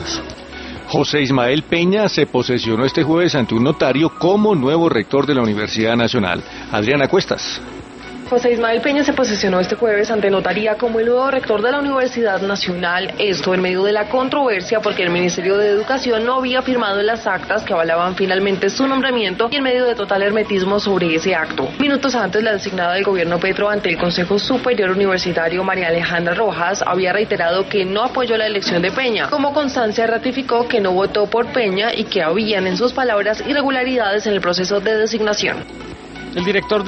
Noticias. José Ismael Peña se posesionó este jueves ante un notario como nuevo rector de la Universidad Nacional. Adriana Cuestas. José Ismael Peña se posesionó este jueves ante notaría como el nuevo rector de la Universidad Nacional, esto en medio de la controversia porque el Ministerio de Educación no había firmado las actas que avalaban finalmente su nombramiento y en medio de total hermetismo sobre ese acto. Minutos antes, la designada del gobierno Petro ante el Consejo Superior Universitario, María Alejandra Rojas, había reiterado que no apoyó la elección de Peña. Como constancia, ratificó que no votó por Peña y que habían, en sus palabras, irregularidades en el proceso de designación. El director